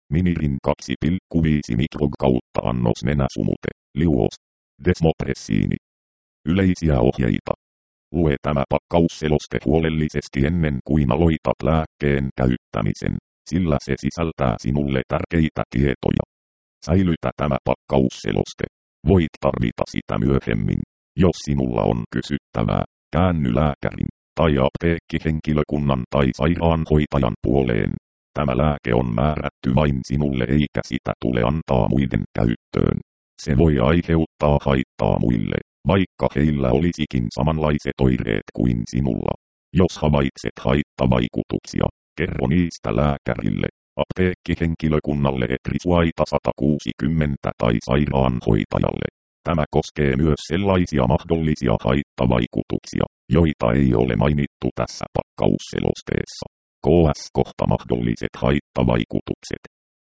Minirin 2,5 mikrog kautta annos nenäsumute, liuos, desmopressiini. Yleisiä ohjeita. Lue tämä pakkausseloste huolellisesti ennen kuin aloitat lääkkeen käyttämisen, sillä se sisältää sinulle tärkeitä tietoja. Säilytä tämä pakkausseloste. Voit tarvita sitä myöhemmin. Jos sinulla on kysyttävää, käänny lääkärin tai apteekkihenkilökunnan tai sairaanhoitajan puoleen. Tämä lääke on määrätty vain sinulle eikä sitä tule antaa muiden käyttöön. Se voi aiheuttaa haittaa muille, vaikka heillä olisikin samanlaiset oireet kuin sinulla. Jos havaitset haittavaikutuksia, kerro niistä lääkärille, apteekkihenkilökunnalle Etrisuaita 160 tai sairaanhoitajalle. Tämä koskee myös sellaisia mahdollisia haittavaikutuksia, joita ei ole mainittu tässä pakkausselosteessa. KS kohta mahdolliset haittavaikutukset.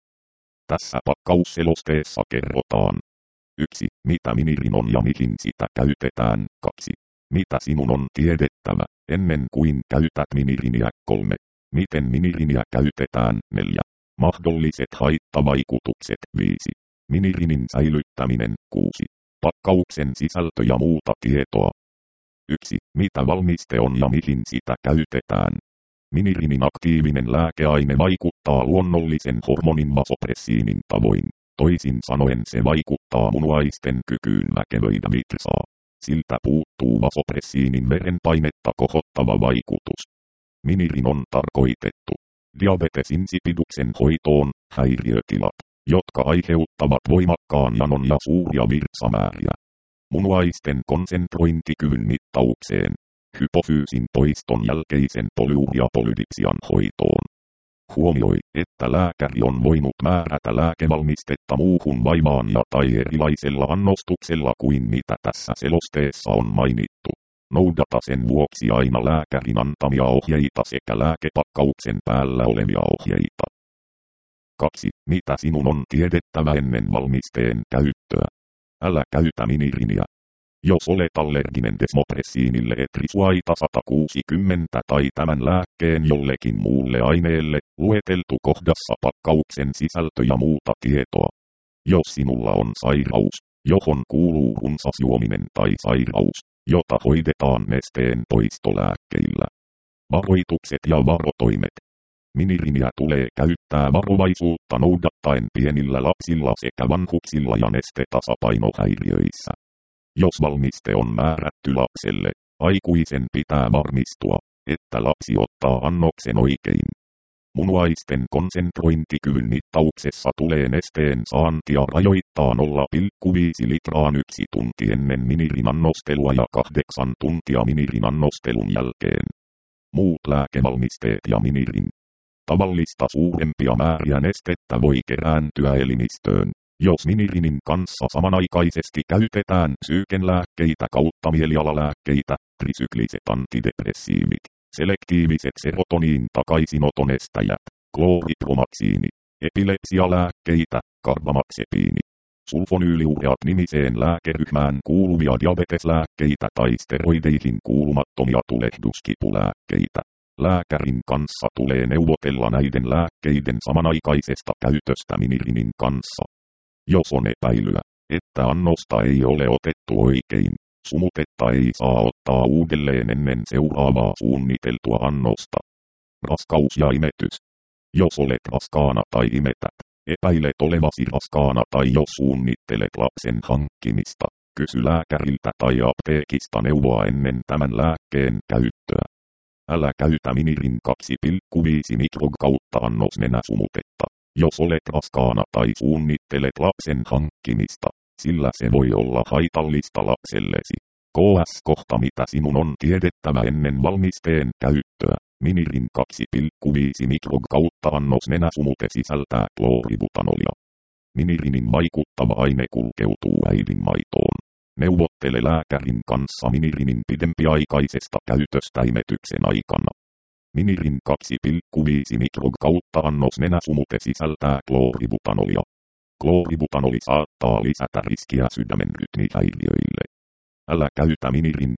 Tässä pakkausselosteessa kerrotaan 1. Mitä minirin on ja mihin sitä käytetään. 2. Mitä sinun on tiedettävä ennen kuin käytät minirinia. 3. Miten minirinia käytetään. 4. Mahdolliset haittavaikutukset. 5. Minirinin säilyttäminen. 6. Pakkauksen sisältö ja muuta tietoa. 1. Mitä valmiste on ja mihin sitä käytetään. Minirinin aktiivinen lääkeaine vaikuttaa luonnollisen hormonin vasopressiinin tavoin. Toisin sanoen se vaikuttaa munuaisten kykyyn väkevöidä virtsaa. Siltä puuttuu vasopressiinin verenpainetta kohottava vaikutus. Minirin on tarkoitettu diabetes insipiduksen hoitoon, häiriötilat, jotka aiheuttavat voimakkaan janon ja suuria virtsamääriä. Munuaisten konsentrointikyvyn mittaukseen, hypofyysin poiston jälkeisen polyuria-polydipsian hoitoon. Huomioi, että lääkäri on voinut määrätä lääkevalmistetta muuhun vaivaan ja tai erilaisella annostuksella kuin mitä tässä selosteessa on mainittu. Noudata sen vuoksi aina lääkärin antamia ohjeita sekä lääkepakkauksen päällä olevia ohjeita. 2. Mitä sinun on tiedettävä ennen valmisteen käyttöä? Älä käytä minirinia. Jos olet allerginen desmopressiinille Etrisuaita 160 tai tämän lääkkeen jollekin muulle aineelle, lueteltu kohdassa pakkauksen sisältö ja muuta tietoa. Jos sinulla on sairaus, johon kuuluu runsas juominen tai sairaus, jota hoidetaan nesteen poistolääkkeillä. Varoitukset ja varotoimet. Minirinia tulee käyttää varovaisuutta noudattaen pienillä lapsilla sekä vanhuksilla ja nestetasapainohäiriöissä. Jos valmiste on määrätty lapselle, aikuisen pitää varmistua, että lapsi ottaa annoksen oikein. Munuaisten konsentrointikyvyn mittauksessa tulee nesteen saantia rajoittaa 0,5 litraan 1 tunti ennen minirin annostelua ja 8 tuntia minirin annostelun jälkeen. Muut lääkevalmisteet ja minirin. Tavallista suurempia määriä nestettä voi kerääntyä elimistöön, jos minirinin kanssa samanaikaisesti käytetään psyykenlääkkeitä kautta mielialalääkkeitä, trisykliset antidepressiivit, selektiiviset serotoniin takaisinotonestäjät, klooripromaksiini, epilepsialääkkeitä, karbamaxepiini, sulfonyyliureat nimiseen lääkeryhmään kuuluvia diabeteslääkkeitä tai steroideihin kuulumattomia tulehduskipulääkkeitä. Lääkärin kanssa tulee neuvotella näiden lääkkeiden samanaikaisesta käytöstä minirinin kanssa. Jos on epäilyä, että annosta ei ole otettu oikein, sumutetta ei saa ottaa uudelleen ennen seuraavaa suunniteltua annosta. Raskaus ja imetys. Jos olet raskaana tai imetät, epäilet olevasi raskaana tai jos suunnittelet lapsen hankkimista, kysy lääkäriltä tai apteekista neuvoa ennen tämän lääkkeen käyttöä. Älä käytä minirin 2,5 mikrog kautta annos nenäsumutetta, jos olet raskaana tai suunnittelet lapsen hankkimista, sillä se voi olla haitallista lapsellesi. KS kohta mitä sinun on tiedettävä ennen valmisteen käyttöä. Minirin 2,5 mikrog kautta annos nenäsumute sisältää klooributanolia. Minirinin vaikuttava aine kulkeutuu äidinmaitoon. Neuvottele lääkärin kanssa minirinin pidempiaikaisesta käytöstä imetyksen aikana. Minirin 2,5 mikrog kautta annos nenäsumute sisältää klooributanolia. Klooributanoli saattaa lisätä riskiä sydämen rytmihäiriöille. Älä käytä minirin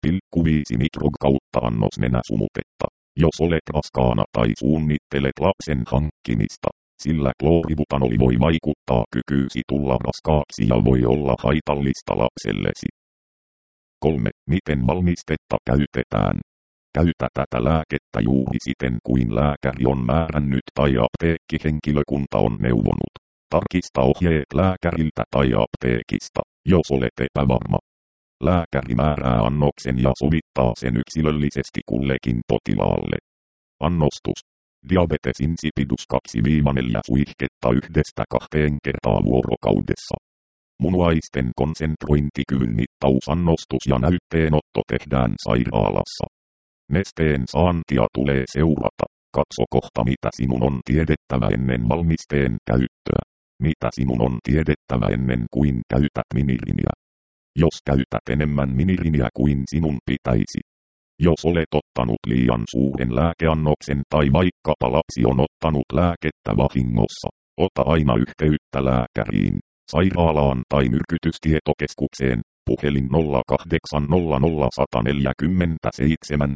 2,5 mikrog kautta annos nenäsumutetta, jos olet raskaana tai suunnittelet lapsen hankkimista, sillä klooributanoli voi vaikuttaa kykyysi tulla raskaaksi ja voi olla haitallista lapsellesi. 3. Miten valmistetta käytetään? Käytä tätä lääkettä juuri siten kuin lääkäri on määrännyt tai apteekkihenkilökunta on neuvonut. Tarkista ohjeet lääkäriltä tai apteekista, jos olet epävarma. Lääkäri määrää annoksen ja sovittaa sen yksilöllisesti kullekin potilaalle. Annostus. Diabetes insipidus 2-4 suihketta 1-2 kertaa vuorokaudessa. Munuaisten konsentrointikyvyn mittausannostus ja näytteenotto tehdään sairaalassa. Nesteen saantia tulee seurata. Katso kohta mitä sinun on tiedettävä ennen valmisteen käyttöä. Mitä sinun on tiedettävä ennen kuin käytät miniriniä. Jos käytät enemmän miniriniä kuin sinun pitäisi. Jos olet ottanut liian suuren lääkeannoksen tai vaikkapa lapsi on ottanut lääkettä vahingossa, ota aina yhteyttä lääkäriin, sairaalaan tai myrkytystietokeskukseen, puhelin 0800 147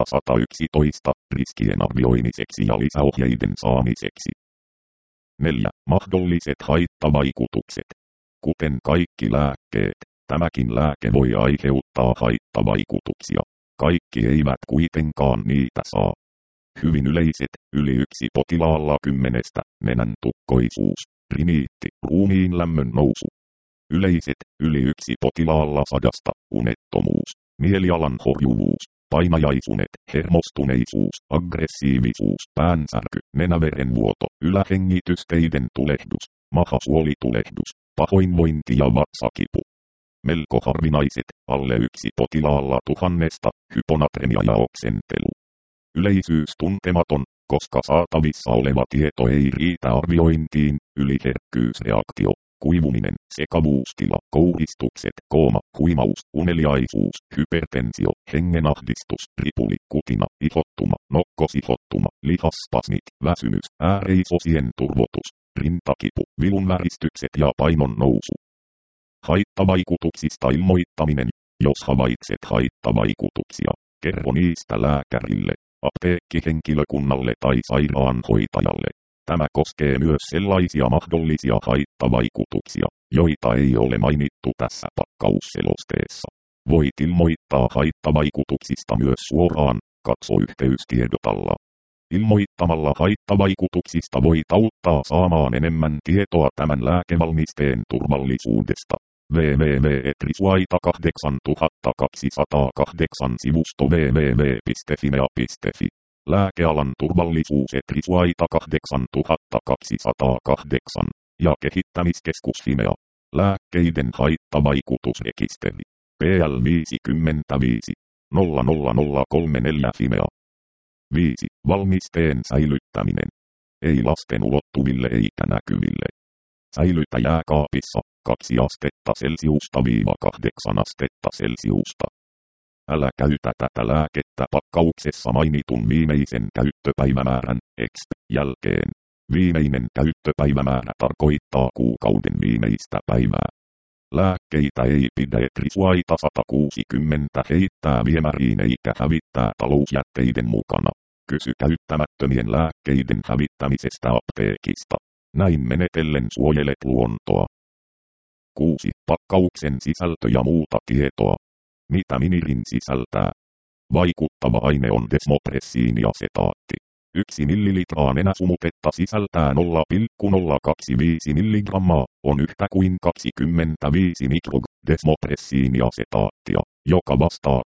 111 riskien arvioimiseksi ja lisäohjeiden saamiseksi. 4. Mahdolliset haittavaikutukset. Kuten kaikki lääkkeet, tämäkin lääke voi aiheuttaa haittavaikutuksia. Kaikki eivät kuitenkaan niitä saa. Hyvin yleiset, yli 1 potilaalla 10, nenän tukkoisuus, riniitti, ruumiin lämmön nousu. Yleiset, yli 1 potilaalla 100, unettomuus, mielialan horjuvuus, painajaisunet, hermostuneisuus, aggressiivisuus, päänsärky, nenäverenvuoto, ylähengitysteiden tulehdus, mahasuolitulehdus, pahoinvointi ja vatsakipu. Melko harvinaiset, alle 1 potilaalla 1000, hyponatremia ja oksentelu. Yleisyys tuntematon, koska saatavissa oleva tieto ei riitä arviointiin, yliherkkyysreaktio, kuivuminen, sekavuustila, kouristukset, kooma, huimaus, uneliaisuus, hypertensio, hengenahdistus, ripuli, kutina, ihottuma, nokkosihottuma, lihasspasmit, väsymys, ääreisosien turvotus, rintakipu, vilunväristykset ja painon nousu. Haittavaikutuksista ilmoittaminen. Jos havaitset haittavaikutuksia, kerro niistä lääkärille, apteekkihenkilökunnalle tai sairaanhoitajalle. Tämä koskee myös sellaisia mahdollisia haittavaikutuksia, joita ei ole mainittu tässä pakkausselosteessa. Voit ilmoittaa haittavaikutuksista myös suoraan, katso yhteystiedotalla. Ilmoittamalla haittavaikutuksista voit auttaa saamaan enemmän tietoa tämän lääkevalmisteen turvallisuudesta. www.etrisuaita8208 sivusto www.fimea.fi. Lääkealan turvallisuus Etrisuaita 8208 ja kehittämiskeskus Fimea. Lääkkeiden haittavaikutusrekisteri. PL 55 00034 Fimea. 5. Valmisteen säilyttäminen. Ei lasten ulottuville eikä näkyville. Säilytä jääkaapissa 2 astetta Celsiusta - 8 astetta Celsiusta. Älä käytä tätä lääkettä pakkauksessa mainitun viimeisen käyttöpäivämäärän jälkeen. Viimeinen käyttöpäivämäärä tarkoittaa kuukauden viimeistä päivää. Lääkkeitä ei pidä Etrisuaita 160 heittää viemäriin eikä hävittää talousjätteiden mukana. Kysy käyttämättömien lääkkeiden hävittämisestä apteekista. Näin menetellen suojelet luontoa. 6. Pakkauksen sisältö ja muuta tietoa. Mitä minirin sisältää? Vaikuttava aine on desmopressiiniasetaatti. 1 millilitraa nenäsumutetta sisältää 0,025 milligrammaa, on yhtä kuin 25 desmopressiiniasetaattia, joka vastaa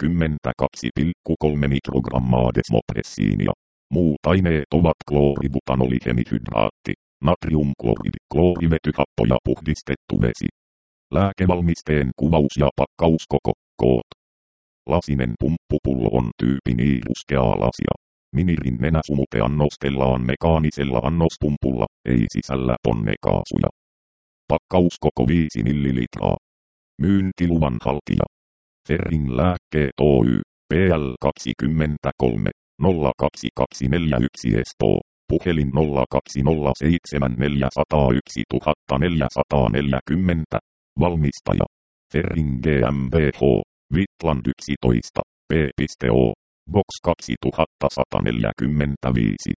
22,3 mikrogrammaa desmopressiinia. Muut aineet ovat klooributanolihemihydraatti, natriumkloridi, kloorivetyhappo ja puhdistettu vesi. Lääkevalmisteen kuvaus ja pakkauskoko, koot. Lasinen pumppupullo on tyypin ruskeaa lasia. Minirin nenäsumute annostellaan mekaanisella annospumpulla, ei sisällä ponnekaasuja. Pakkauskoko 5 millilitraa. Myyntiluvan haltija. Ferrin lääkkeet Oy, PL 23 02241 Espoo. Puhelin 0207 401 1440. Valmistaja. Ferrin GmbH. Vitland 11. P.O. Box 2145,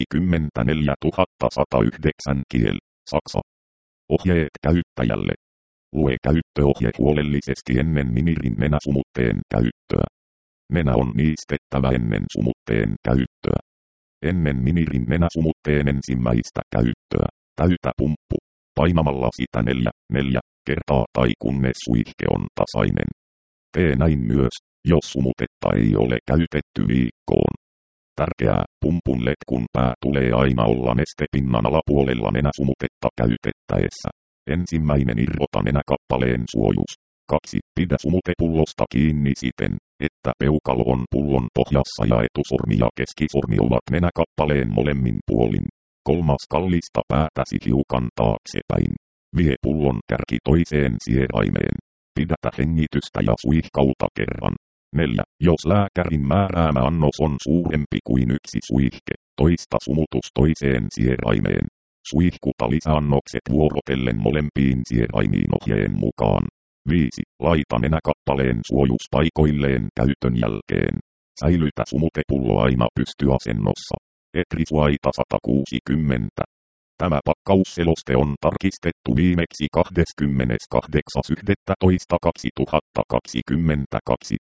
24109 kiel, Saksa. Ohjeet käyttäjälle. Lue käyttöohje huolellisesti ennen minirin nenäsumutteen käyttöä. Nenä on niistettävä ennen sumutteen käyttöä. Ennen minirin nenäsumutteen ensimmäistä käyttöä, täytä pumppu, painamalla sitä 4 kertaa tai kunnes suihke on tasainen. Tee näin myös, jos sumutetta ei ole käytetty viikkoon. Tärkeää, pumpun letkun pää tulee aina olla nestepinnan alapuolella nenäsumutetta käytettäessä. Ensimmäinen irrota nenäkappaleen suojus. 2. Pidä sumutepullosta kiinni siten, että peukalo on pullon pohjassa ja etusormi ja keskisormi ovat nenäkappaleen molemmin puolin. 3. Kallista päätäsi hiukan taaksepäin. Vie pullon kärki toiseen sieraimeen. Pidätä hengitystä ja suihkauta kerran. 4. Jos lääkärin määräämä annos on suurempi kuin 1 suihke, toista sumutus toiseen sieraimeen. Suihkuta lisäannokset vuorotellen molempiin sieraimiin ohjeen mukaan. 5. Laita nenäkappaleen suojus paikoilleen käytön jälkeen. Säilytä sumutepullo aina pystyasennossa. Etrisuaita 160. Tämä pakkausseloste on tarkistettu viimeksi 28.11.2022.